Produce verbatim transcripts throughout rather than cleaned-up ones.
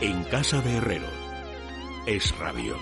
En casa de Herrero. Es radio.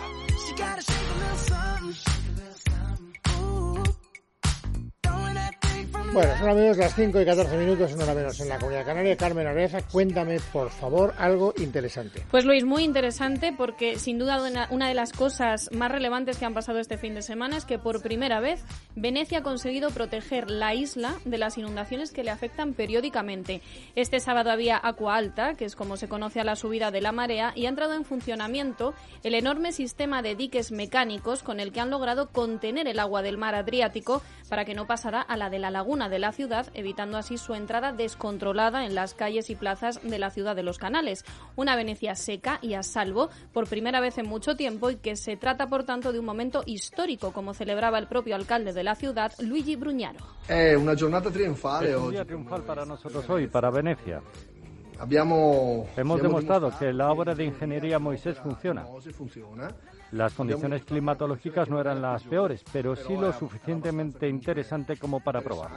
Bueno, son amigos las cinco y catorce minutos, una hora menos en la Comunidad Canaria. Carmen Areza, cuéntame, por favor, algo interesante. Pues Luis, muy interesante, porque sin duda una de las cosas más relevantes que han pasado este fin de semana es que por primera vez Venecia ha conseguido proteger la isla de las inundaciones que le afectan periódicamente. Este sábado había agua alta, que es como se conoce a la subida de la marea, y ha entrado en funcionamiento el enorme sistema de diques mecánicos con el que han logrado contener el agua del mar Adriático para que no pasara a la de la laguna de la ciudad, evitando así su entrada descontrolada en las calles y plazas de la ciudad de los Canales. Una Venecia seca y a salvo por primera vez en mucho tiempo, y que se trata, por tanto, de un momento histórico, como celebraba el propio alcalde de la ciudad, Luigi Brugnaro. Es una jornada triunfal. Es un día triunfal para nosotros hoy, para Venecia. Abbiamo, Hemos demostrado que la obra de ingeniería Moisés funciona. Las condiciones climatológicas no eran las peores, pero sí lo suficientemente interesante como para probar.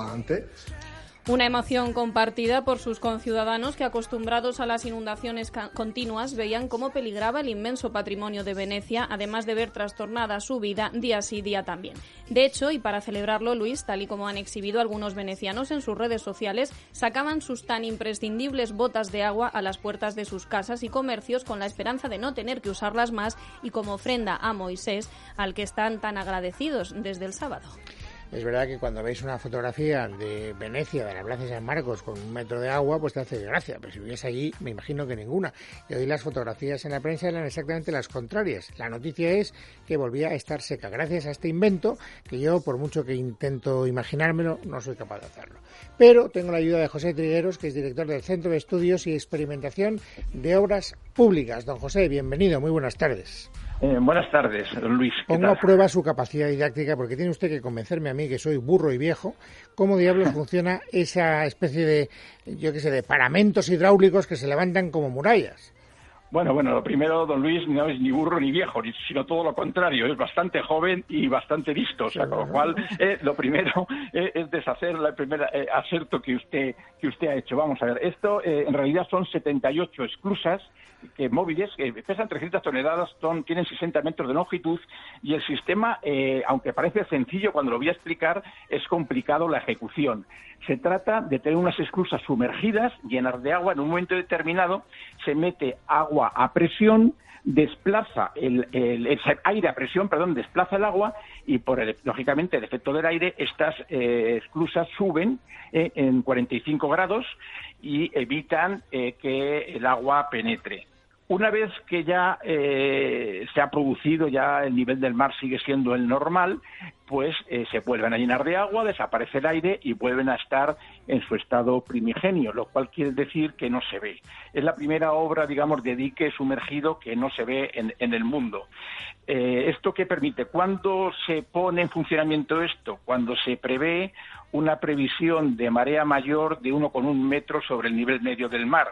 Una emoción compartida por sus conciudadanos que, acostumbrados a las inundaciones continuas, veían cómo peligraba el inmenso patrimonio de Venecia, además de ver trastornada su vida día sí día también. De hecho, y para celebrarlo, Luis, tal y como han exhibido algunos venecianos en sus redes sociales, sacaban sus tan imprescindibles botas de agua a las puertas de sus casas y comercios con la esperanza de no tener que usarlas más, y como ofrenda a Moisés, al que están tan agradecidos desde el sábado. Es verdad que cuando veis una fotografía de Venecia, de la Plaza de San Marcos, con un metro de agua, pues te hace gracia, pero si vivies allí, me imagino que ninguna. Y hoy las fotografías en la prensa eran exactamente las contrarias. La noticia es que volvía a estar seca, gracias a este invento, que yo, por mucho que intento imaginármelo, no soy capaz de hacerlo. Pero tengo la ayuda de José Trigueros, que es director del Centro de Estudios y Experimentación de Obras Públicas. Don José, bienvenido, muy buenas tardes. Eh, buenas tardes, don Luis. Pongo a prueba su capacidad didáctica, porque tiene usted que convencerme a mí, que soy burro y viejo, cómo diablos funciona esa especie de, yo qué sé, de paramentos hidráulicos que se levantan como murallas. Bueno, bueno, lo primero, don Luis, no es ni burro ni viejo, sino todo lo contrario, es bastante joven y bastante listo, o sea, con lo cual eh, lo primero eh, es deshacer la primera eh, aserto que usted que usted ha hecho. Vamos a ver, esto eh, en realidad son setenta y ocho esclusas que móviles, que pesan trescientas toneladas, son, tienen sesenta metros de longitud, y el sistema, eh, aunque parece sencillo cuando lo voy a explicar, es complicado la ejecución. Se trata de tener unas esclusas sumergidas, llenas de agua, en un momento determinado se mete agua a presión, desplaza el, el, el aire a presión, perdón, desplaza el agua, y por el, lógicamente el efecto del aire, estas eh, esclusas suben eh, en cuarenta y cinco grados y evitan eh, que el agua penetre. Una vez que ya eh, se ha producido, ya el nivel del mar sigue siendo el normal, pues eh, se vuelven a llenar de agua, desaparece el aire y vuelven a estar en su estado primigenio, lo cual quiere decir que no se ve. Es la primera obra, digamos, de dique sumergido que no se ve en, en el mundo. Eh, ¿Esto qué permite? ¿Cuándo se pone en funcionamiento esto? Cuando se prevé una previsión de marea mayor de uno coma uno metros sobre el nivel medio del mar.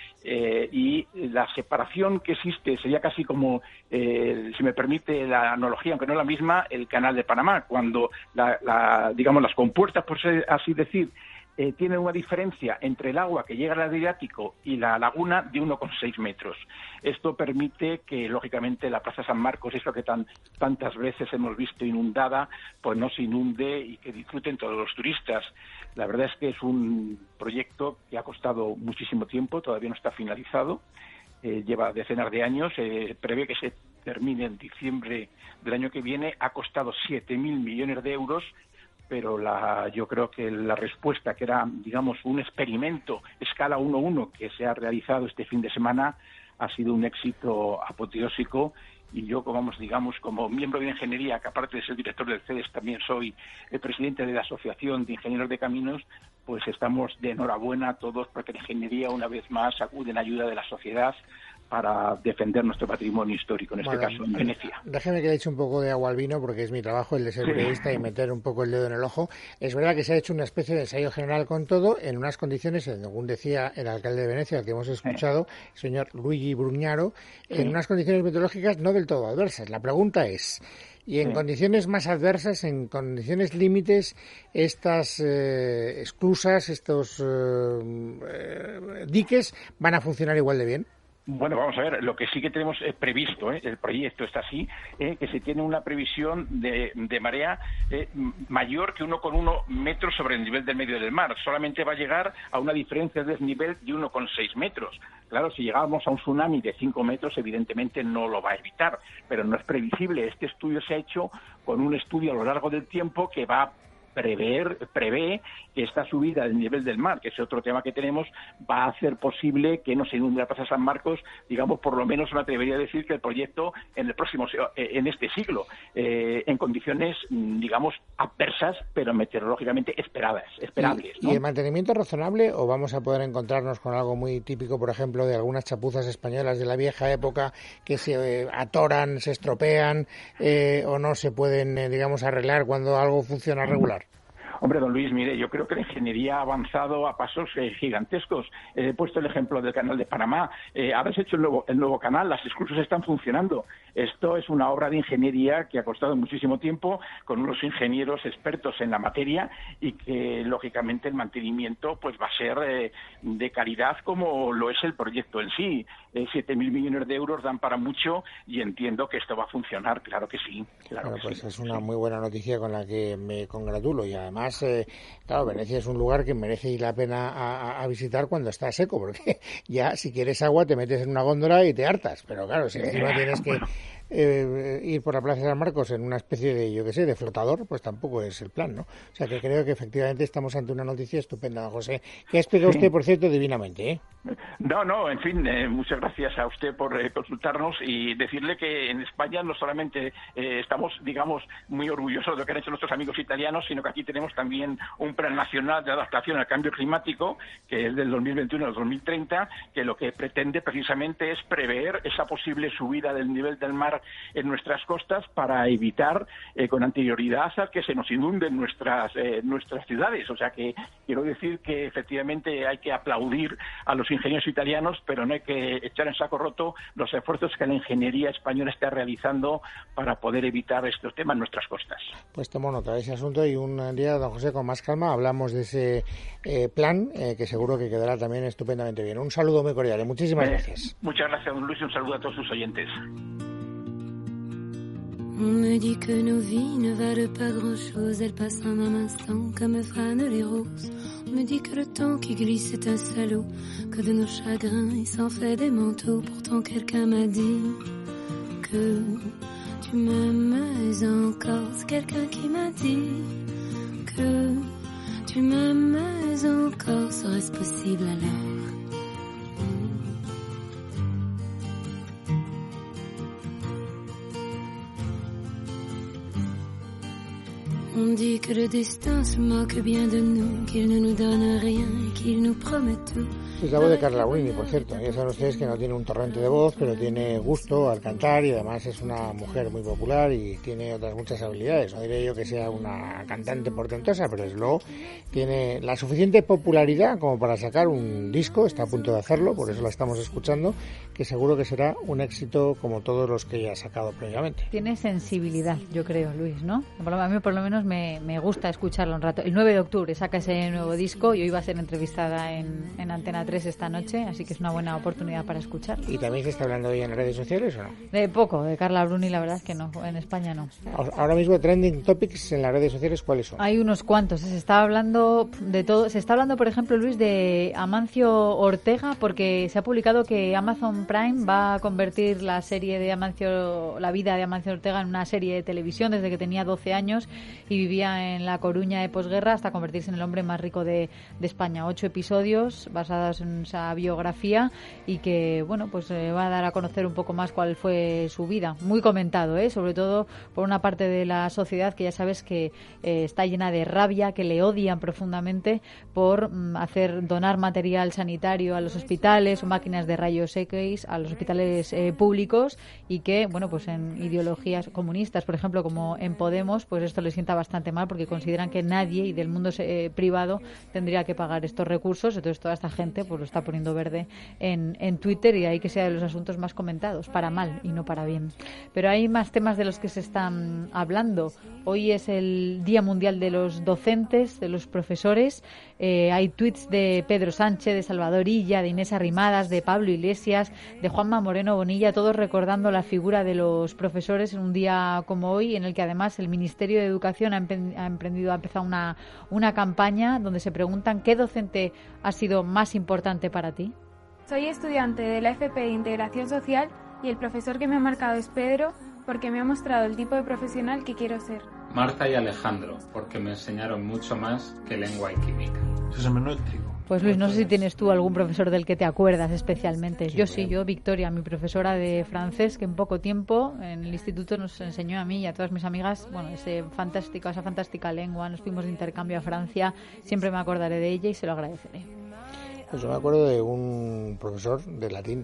Eh, y la separación que existe sería casi como, eh, si me permite la analogía, aunque no es la misma, el Canal de Panamá, cuando la, la, digamos las compuertas, por así decir, eh, tienen una diferencia entre el agua que llega al Adriático y la laguna de uno coma seis metros. Esto permite que, lógicamente, la Plaza San Marcos, eso que tan, tantas veces hemos visto inundada, pues no se inunde y que disfruten todos los turistas. La verdad es que es un proyecto que ha costado muchísimo tiempo, todavía no está finalizado, eh, lleva decenas de años, eh, prevé que se termine en diciembre del año que viene, ha costado siete mil millones de euros, pero la, yo creo que la respuesta, que era, digamos, un experimento escala uno uno que se ha realizado este fin de semana, ha sido un éxito apoteósico. Y yo, como vamos, digamos, como miembro de ingeniería, que aparte de ser director del C E D E S, también soy el presidente de la Asociación de Ingenieros de Caminos, pues estamos de enhorabuena todos, porque la ingeniería, una vez más, acude en ayuda de la sociedad para defender nuestro patrimonio histórico, en este bueno, caso en Venecia. Déjeme que le eche un poco de agua al vino, porque es mi trabajo el de ser periodista y meter un poco el dedo en el ojo. Es verdad que se ha hecho una especie de ensayo general con todo, en unas condiciones, según decía el alcalde de Venecia, al que hemos escuchado, el señor Luigi Brugnaro, en unas condiciones meteorológicas no del todo adversas. La pregunta es, y en sí. condiciones más adversas, en condiciones límites, estas eh, esclusas, estos eh, diques, ¿van a funcionar igual de bien? Bueno, vamos a ver, lo que sí que tenemos eh, previsto, eh, el proyecto está así, eh, que se tiene una previsión de, de marea eh, mayor que uno coma uno metros sobre el nivel del medio del mar. Solamente va a llegar a una diferencia de desnivel de uno coma seis metros. Claro, si llegamos a un tsunami de cinco metros, evidentemente no lo va a evitar, pero no es previsible. Este estudio se ha hecho con un estudio a lo largo del tiempo que va a prever, prevé que esta subida del nivel del mar, que es otro tema que tenemos, va a hacer posible que no se inunde la Plaza San Marcos, digamos, por lo menos me atrevería a decir que el proyecto en el próximo, en este siglo, eh, en condiciones, digamos, adversas, pero meteorológicamente esperadas, esperables, ¿Y, ¿no? ¿Y el mantenimiento razonable o vamos a poder encontrarnos con algo muy típico, por ejemplo, de algunas chapuzas españolas de la vieja época que se eh, atoran, se estropean eh, o no se pueden, eh, digamos, arreglar cuando algo funciona regular? Hombre, don Luis, mire, yo creo que la ingeniería ha avanzado a pasos eh, gigantescos. Eh, he puesto el ejemplo del canal de Panamá. Eh, habéis hecho el nuevo, el nuevo canal, las esclusas están funcionando. Esto es una obra de ingeniería que ha costado muchísimo tiempo, con unos ingenieros expertos en la materia y que, lógicamente, el mantenimiento pues va a ser eh, de calidad como lo es el proyecto en sí. Eh, siete mil millones de euros dan para mucho y entiendo que esto va a funcionar, claro que sí. Claro bueno, que pues sí, es una sí. muy buena noticia con la que me congratulo y además Eh, claro, Venecia es un lugar que merece la pena a, a visitar cuando está seco, porque ya si quieres agua te metes en una góndola y te hartas, pero claro, si encima tienes que eh, ir por la Plaza de San Marcos en una especie de, yo qué sé, de flotador, pues tampoco es el plan, ¿no? O sea que creo que efectivamente estamos ante una noticia estupenda, don José, que ha explicado usted, por cierto, divinamente, ¿eh? No, no, en fin, eh, muchas gracias a usted por eh, consultarnos y decirle que en España no solamente eh, estamos, digamos, muy orgullosos de lo que han hecho nuestros amigos italianos, sino que aquí tenemos también un plan nacional de adaptación al cambio climático, que es del dos mil veintiuno al dos mil treinta, que lo que pretende precisamente es prever esa posible subida del nivel del mar en nuestras costas para evitar eh, con anterioridad a que se nos inunden nuestras, eh, nuestras ciudades. O sea que quiero decir que efectivamente hay que aplaudir a los ingenieros italianos, pero no hay que echar en saco roto los esfuerzos que la ingeniería española está realizando para poder evitar estos temas en nuestras costas. Pues tomo nota de ese asunto y un día, don José, con más calma hablamos de ese eh, plan eh, que seguro que quedará también estupendamente bien. Un saludo muy cordial y muchísimas Eh, gracias. Muchas gracias, don Luis, y un saludo a todos sus oyentes. On me dit que nos vies ne valent pas grand-chose, elles passent en un instant comme fanent les roses. On me dit que le temps qui glisse est un salaud, que de nos chagrins il s'en fait des manteaux. Pourtant quelqu'un m'a dit que tu m'aimes encore. C'est quelqu'un qui m'a dit que tu m'aimes encore. Serait-ce possible alors? On dit que le destin se moque bien de nous, qu'il ne nous donne rien et qu'il nous promet tout. Es la voz de Carla Bruni, por cierto. Ya saben ustedes que no tiene un torrente de voz, pero tiene gusto al cantar y además es una mujer muy popular y tiene otras muchas habilidades. No diré yo que sea una cantante portentosa, pero desde luego tiene la suficiente popularidad como para sacar un disco, está a punto de hacerlo, por eso la estamos escuchando, que seguro que será un éxito como todos los que ella ha sacado previamente. Tiene sensibilidad, yo creo, Luis, ¿no? A mí por lo menos me, me gusta escucharlo un rato. El nueve de octubre saca ese nuevo disco y hoy va a ser entrevistada en, en Antena tres esta noche, así que es una buena oportunidad para escucharlo. ¿Y también se está hablando hoy en las redes sociales o no? De poco, de Carla Bruni la verdad es que no, en España no. Ahora mismo trending topics en las redes sociales, ¿cuáles son? Hay unos cuantos, se está hablando de todo, se está hablando por ejemplo, Luis, de Amancio Ortega, porque se ha publicado que Amazon Prime va a convertir la serie de Amancio, la vida de Amancio Ortega en una serie de televisión desde que tenía doce años y vivía en La Coruña de posguerra hasta convertirse en el hombre más rico de, de España. Ocho episodios basados en esa biografía y que, bueno, pues eh, va a dar a conocer un poco más cuál fue su vida. Muy comentado, ¿eh? Sobre todo por una parte de la sociedad que ya sabes que eh, está llena de rabia, que le odian profundamente por mm, hacer donar material sanitario a los hospitales o máquinas de rayos X a los hospitales eh, públicos y que, bueno, pues en ideologías comunistas, por ejemplo, como en Podemos, pues esto le sienta bastante bastante mal porque consideran que nadie y del mundo eh, privado tendría que pagar estos recursos. Entonces toda esta gente pues lo está poniendo verde en, en Twitter y ahí que sea de los asuntos más comentados, para mal y no para bien. Pero hay más temas de los que se están hablando. Hoy es el Día Mundial de los Docentes, de los profesores. Eh, hay tweets de Pedro Sánchez, de Salvador Illa, de Inés Arrimadas, de Pablo Iglesias, de Juanma Moreno Bonilla, todos recordando la figura de los profesores en un día como hoy, en el que además el Ministerio de Educación ha, empe- ha emprendido, ha empezado una, una campaña donde se preguntan ¿qué docente ha sido más importante para ti? Soy estudiante de la F P de Integración Social y el profesor que me ha marcado es Pedro, porque me ha mostrado el tipo de profesional que quiero ser. Marta y Alejandro, porque me enseñaron mucho más que lengua y química. José Manuel Trigo. Pues Luis, no sé si tienes tú algún profesor del que te acuerdas especialmente. Yo sí, yo, Victoria, mi profesora de francés, que en poco tiempo en el instituto nos enseñó a mí y a todas mis amigas, bueno, ese fantástico, esa fantástica lengua. Nos fuimos de intercambio a Francia, siempre me acordaré de ella y se lo agradeceré. Pues yo me acuerdo de un profesor de latín,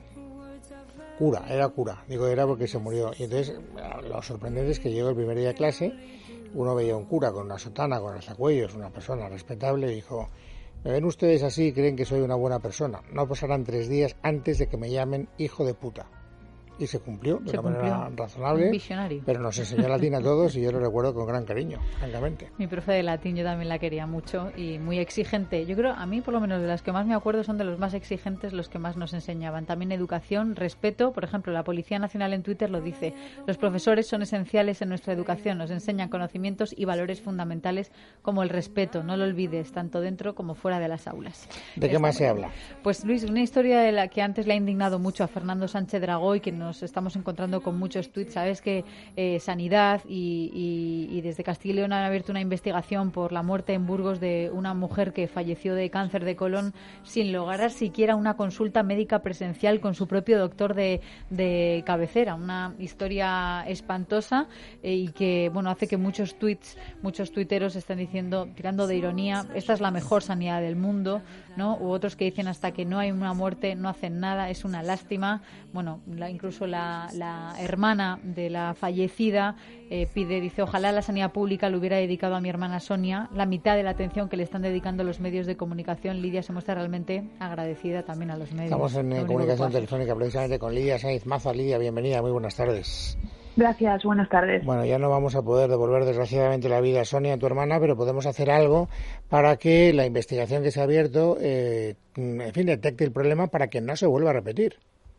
cura, era cura, digo era porque se murió. Y entonces lo sorprendente es que llegó el primer día de clase, uno veía un cura con una sotana, con alzacuellos, una persona respetable, y dijo: ¿me ven ustedes así y creen que soy una buena persona? No pasarán tres días antes de que me llamen hijo de puta. Y se cumplió de se una cumplió. manera razonable, pero nos enseñó latín a todos y yo lo recuerdo con gran cariño, francamente. Mi profe de latín yo también la quería mucho y muy exigente. Yo creo, a mí por lo menos de las que más me acuerdo son de los más exigentes, los que más nos enseñaban. También educación, respeto. Por ejemplo, la Policía Nacional en Twitter lo dice: los profesores son esenciales en nuestra educación, nos enseñan conocimientos y valores fundamentales como el respeto. No lo olvides, tanto dentro como fuera de las aulas. ¿De qué más se habla? Pues Luis, una historia de la que antes le ha indignado mucho a Fernando Sánchez Dragó y que nos nos estamos encontrando con muchos tweets. Sabes que eh, Sanidad y, y, y desde Castilla y León han abierto una investigación por la muerte en Burgos de una mujer que falleció de cáncer de colon sin lograr siquiera una consulta médica presencial con su propio doctor de, de cabecera. Una historia espantosa eh, y que bueno hace que muchos tweets, muchos tuiteros estén diciendo, tirando de ironía, esta es la mejor sanidad del mundo, ¿no? U otros que dicen hasta que no hay una muerte no hacen nada, es una lástima. Bueno, la, incluso la, la hermana de la fallecida eh, pide, dice, ojalá la sanidad pública le hubiera dedicado a mi hermana Sonia la mitad de la atención que le están dedicando los medios de comunicación. Lidia se muestra realmente agradecida también a los medios. Estamos en eh, comunicación telefónica precisamente con Lidia Sainz Maza. Lidia, bienvenida, muy buenas tardes. Gracias, buenas tardes. Bueno, ya no vamos a poder devolver desgraciadamente la vida a Sonia, tu hermana, pero podemos hacer algo para que la investigación que se ha abierto, eh, en fin, detecte el problema para que no se vuelva a repetir.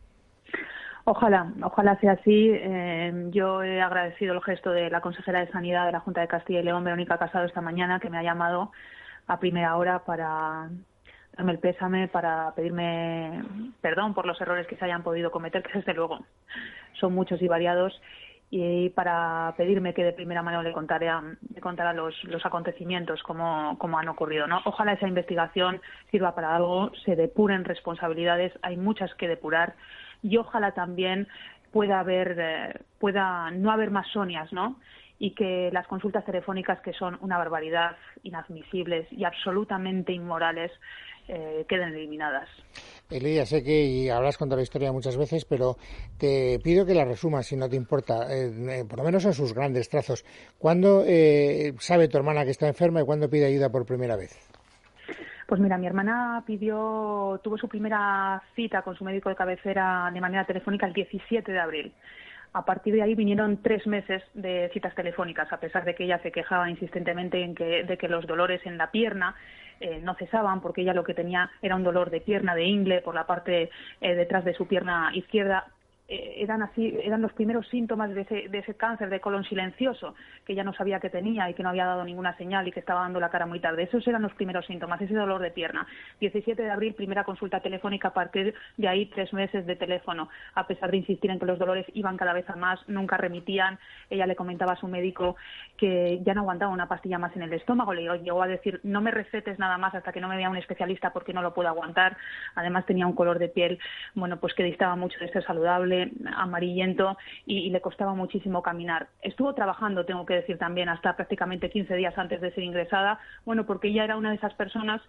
Ojalá, ojalá sea así. Eh, yo he agradecido el gesto de la consejera de Sanidad de la Junta de Castilla y León, Verónica Casado, esta mañana, que me ha llamado a primera hora para darme el pésame, para pedirme perdón por los errores que se hayan podido cometer, que desde luego son muchos y variados, y para pedirme que de primera mano le contara, le contara los, los acontecimientos, como, como han ocurrido, ¿no? Ojalá esa investigación sirva para algo, se depuren responsabilidades, hay muchas que depurar, y ojalá también pueda haber, eh, pueda no haber más Sonias, ¿no? Y que las consultas telefónicas, que son una barbaridad, inadmisibles y absolutamente inmorales, eh, queden eliminadas. Lidia, sé que y habrás contado la historia muchas veces, pero te pido que la resumas, si no te importa, eh, por lo menos en sus grandes trazos. ¿Cuándo eh, sabe tu hermana que está enferma y cuándo pide ayuda por primera vez? Pues mira, mi hermana pidió, tuvo su primera cita con su médico de cabecera de manera telefónica el diecisiete de abril. A partir de ahí vinieron tres meses de citas telefónicas, a pesar de que ella se quejaba insistentemente en que, de que los dolores en la pierna eh, no cesaban, porque ella lo que tenía era un dolor de pierna, de ingle, por la parte eh, detrás de su pierna izquierda. Eh, eran así, eran los primeros síntomas de ese, de ese cáncer de colon silencioso que ella no sabía que tenía y que no había dado ninguna señal y que estaba dando la cara muy tarde. Esos eran los primeros síntomas, ese dolor de pierna. diecisiete de abril, primera consulta telefónica, a partir de ahí tres meses de teléfono. A pesar de insistir en que los dolores iban cada vez a más, nunca remitían. Ella le comentaba a su médico que ya no aguantaba una pastilla más en el estómago. Le llegó a decir, no me recetes nada más hasta que no me vea un especialista porque no lo puedo aguantar. Además tenía un color de piel, bueno, pues que distaba mucho de ser saludable, amarillento, y, y le costaba muchísimo caminar. Estuvo trabajando, tengo que decir también, hasta prácticamente quince días antes de ser ingresada, bueno, porque ella era una de esas personas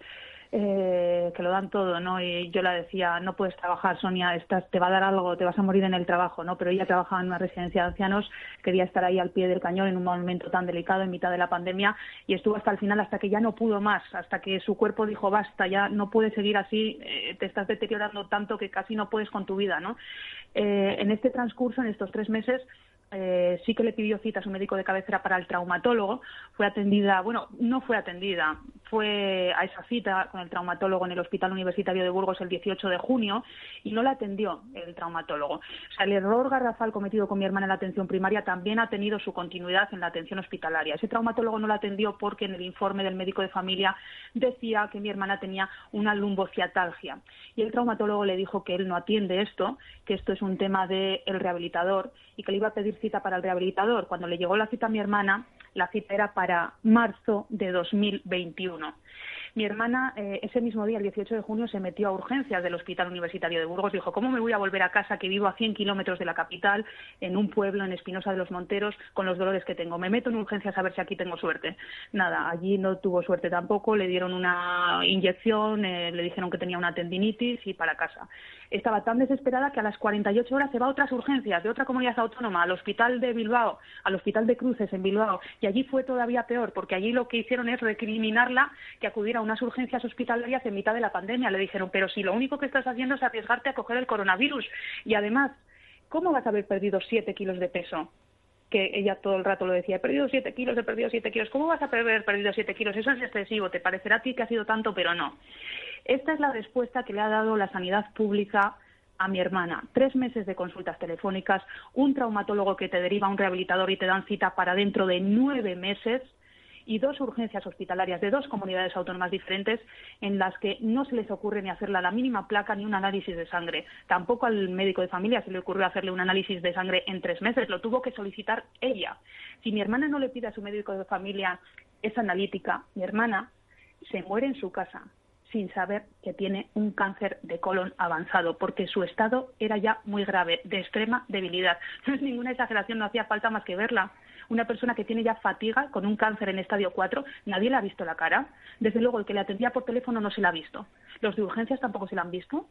eh, que lo dan todo, ¿no? Y yo le decía, no puedes trabajar, Sonia, estás, te va a dar algo, te vas a morir en el trabajo, ¿no? Pero ella trabajaba en una residencia de ancianos, quería estar ahí al pie del cañón en un momento tan delicado, en mitad de la pandemia, y estuvo hasta el final, hasta que ya no pudo más, hasta que su cuerpo dijo, basta, ya no puedes seguir así, eh, te estás deteriorando tanto que casi no puedes con tu vida, ¿no? Eh, en este transcurso, en estos tres meses, Eh, sí que le pidió cita a su médico de cabecera para el traumatólogo, fue atendida, bueno, no fue atendida, fue a esa cita con el traumatólogo en el Hospital Universitario de Burgos el dieciocho de junio y no la atendió el traumatólogo. O sea, el error garrafal cometido con mi hermana en la atención primaria también ha tenido su continuidad en la atención hospitalaria. Ese traumatólogo no la atendió porque en el informe del médico de familia decía que mi hermana tenía una lumbociatalgia y el traumatólogo le dijo que él no atiende esto, que esto es un tema del rehabilitador y que le iba a pedir cita para el rehabilitador. Cuando le llegó la cita a mi hermana, la cita era para marzo de dos mil veintiuno. Mi hermana eh, ese mismo día, el dieciocho de junio, se metió a urgencias del Hospital Universitario de Burgos. Dijo, ¿cómo me voy a volver a casa, que vivo a cien kilómetros de la capital, en un pueblo, en Espinosa de los Monteros, con los dolores que tengo? Me meto en urgencias a ver si aquí tengo suerte. Nada, allí no tuvo suerte tampoco. Le dieron una inyección, eh, le dijeron que tenía una tendinitis y para casa. Estaba tan desesperada que a las cuarenta y ocho horas se va a otras urgencias de otra comunidad autónoma, al Hospital de Bilbao, al Hospital de Cruces en Bilbao, y allí fue todavía peor, porque allí lo que hicieron es recriminarla que acudiera a unas urgencias hospitalarias en mitad de la pandemia. Le dijeron, pero si lo único que estás haciendo es arriesgarte a coger el coronavirus, y además, ¿cómo vas a haber perdido siete kilos de peso? Que ella todo el rato lo decía, he perdido siete kilos, he perdido siete kilos. ¿Cómo vas a haber perdido siete kilos? Eso es excesivo, te parecerá a ti que ha sido tanto, pero no. Esta es la respuesta que le ha dado la sanidad pública a mi hermana. Tres meses de consultas telefónicas, un traumatólogo que te deriva a un rehabilitador y te dan cita para dentro de nueve meses y dos urgencias hospitalarias de dos comunidades autónomas diferentes en las que no se les ocurre ni hacerle la mínima placa ni un análisis de sangre. Tampoco al médico de familia se le ocurrió hacerle un análisis de sangre en tres meses, lo tuvo que solicitar ella. Si mi hermana no le pide a su médico de familia esa analítica, mi hermana se muere en su casa sin saber que tiene un cáncer de colon avanzado, porque su estado era ya muy grave, de extrema debilidad. No es ninguna exageración, no hacía falta más que verla. Una persona que tiene ya fatiga, con un cáncer en estadio cuatro, nadie le ha visto la cara. Desde luego, el que le atendía por teléfono no se la ha visto. Los de urgencias tampoco se la han visto.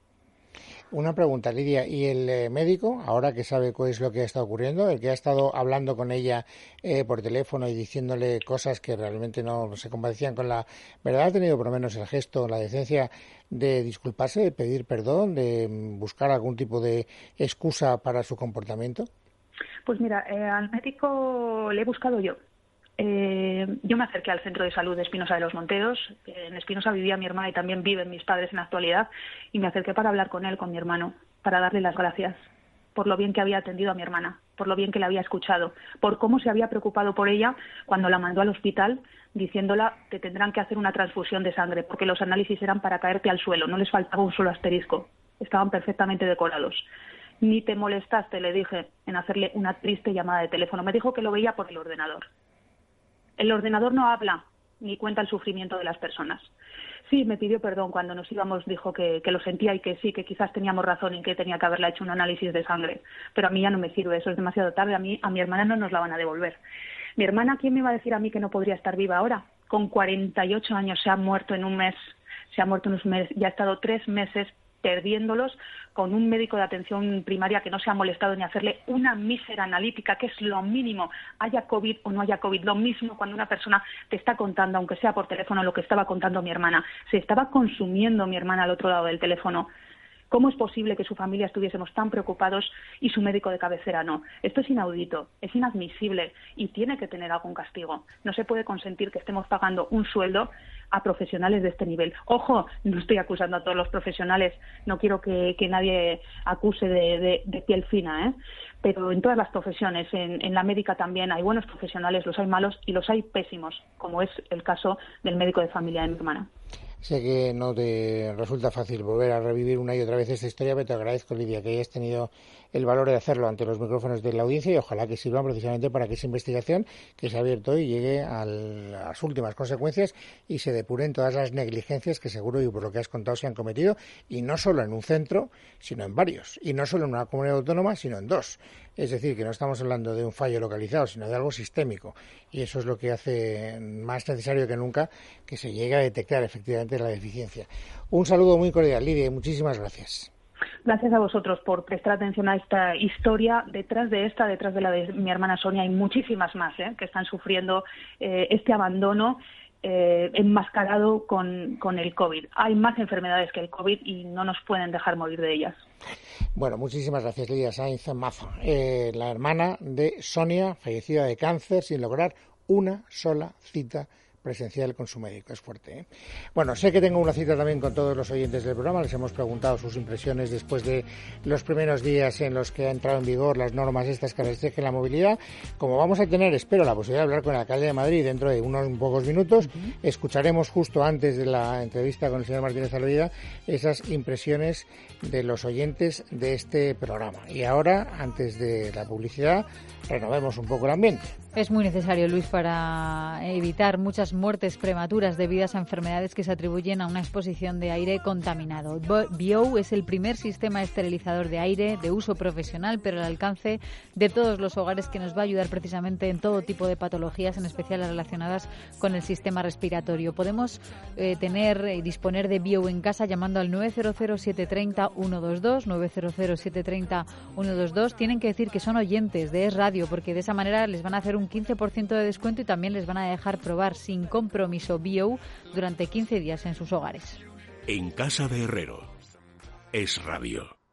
Una pregunta, Lidia, ¿y el eh, médico, ahora que sabe qué es lo que ha estado ocurriendo, el que ha estado hablando con ella eh, por teléfono y diciéndole cosas que realmente no se compadecían con la verdad, ha tenido por lo menos el gesto, la decencia de disculparse, de pedir perdón, de buscar algún tipo de excusa para su comportamiento? Pues mira, eh, al médico le he buscado yo. Eh, yo me acerqué al centro de salud de Espinosa de los Monteros. En Espinosa vivía mi hermana y también viven mis padres en la actualidad, y me acerqué para hablar con él, con mi hermano, para darle las gracias por lo bien que había atendido a mi hermana, por lo bien que la había escuchado, por cómo se había preocupado por ella cuando la mandó al hospital diciéndola que tendrán que hacer una transfusión de sangre porque los análisis eran para caerte al suelo, no les faltaba un solo asterisco, estaban perfectamente decorados. Ni te molestaste, le dije, en hacerle una triste llamada de teléfono. Me dijo que lo veía por el ordenador. El ordenador no habla ni cuenta el sufrimiento de las personas. Sí, me pidió perdón cuando nos íbamos, dijo que, que lo sentía y que sí, que quizás teníamos razón en que tenía que haberle hecho un análisis de sangre. Pero a mí ya no me sirve, eso es demasiado tarde, a mí, a mi hermana no nos la van a devolver. Mi hermana, ¿quién me iba a decir a mí que no podría estar viva ahora? Con cuarenta y ocho años, se ha muerto en un mes, se ha muerto en un mes, ya ha estado tres meses perdiéndolos, con un médico de atención primaria que no se ha molestado ni hacerle una mísera analítica, que es lo mínimo, haya COVID o no haya COVID, lo mismo cuando una persona te está contando, aunque sea por teléfono, lo que estaba contando mi hermana. Se estaba consumiendo mi hermana al otro lado del teléfono. ¿Cómo es posible que su familia estuviésemos tan preocupados y su médico de cabecera no? Esto es inaudito, es inadmisible y tiene que tener algún castigo. No se puede consentir que estemos pagando un sueldo a profesionales de este nivel. Ojo, no estoy acusando a todos los profesionales, no quiero que, que nadie acuse de, de, de piel fina, ¿eh? Pero en todas las profesiones, en, en la médica también hay buenos profesionales, los hay malos y los hay pésimos, como es el caso del médico de familia de mi hermana. Sé que no te resulta fácil volver a revivir una y otra vez esta historia, pero te agradezco, Lidia, que hayas tenido el valor de hacerlo ante los micrófonos de la audiencia y ojalá que sirvan precisamente para que esa investigación que se ha abierto hoy llegue a las últimas consecuencias y se depuren todas las negligencias que seguro y por lo que has contado se han cometido, y no solo en un centro, sino en varios, y no solo en una comunidad autónoma, sino en dos. Es decir, que no estamos hablando de un fallo localizado, sino de algo sistémico. Y eso es lo que hace más necesario que nunca que se llegue a detectar efectivamente la deficiencia. Un saludo muy cordial, Lidia, y muchísimas gracias. Gracias a vosotros por prestar atención a esta historia. Detrás de esta, detrás de la de mi hermana Sonia, hay muchísimas más ¿eh? que están sufriendo eh, este abandono eh, enmascarado con, con el COVID. Hay más enfermedades que el COVID y no nos pueden dejar morir de ellas. Bueno, muchísimas gracias, Lidia Sainz Mazo, eh, la hermana de Sonia, fallecida de cáncer sin lograr una sola cita presencial con su médico. Es fuerte, ¿eh? Bueno, sé que tengo una cita también con todos los oyentes del programa. Les hemos preguntado sus impresiones después de los primeros días en los que ha entrado en vigor las normas estas que restringen la movilidad. Como vamos a tener, espero, la posibilidad de hablar con el alcalde de Madrid dentro de unos pocos minutos, uh-huh. escucharemos justo antes de la entrevista con el señor Martínez Almeida esas impresiones de los oyentes de este programa. Y ahora, antes de la publicidad, renovemos un poco el ambiente. Es muy necesario, Luis, para evitar muchas muertes prematuras debidas a enfermedades que se atribuyen a una exposición de aire contaminado. Bio es el primer sistema esterilizador de aire de uso profesional, pero al alcance de todos los hogares, que nos va a ayudar precisamente en todo tipo de patologías, en especial las relacionadas con el sistema respiratorio. Podemos eh, tener y disponer de Bio en casa llamando al nueve cero cero, siete tres cero, uno dos dos, nueve cero cero, siete tres cero, uno dos dos. Tienen que decir que son oyentes de Es Radio, porque de esa manera les van a hacer un quince por ciento de descuento y también les van a dejar probar sin compromiso Bio durante quince días en sus hogares. En casa de Herrero, Es Radio.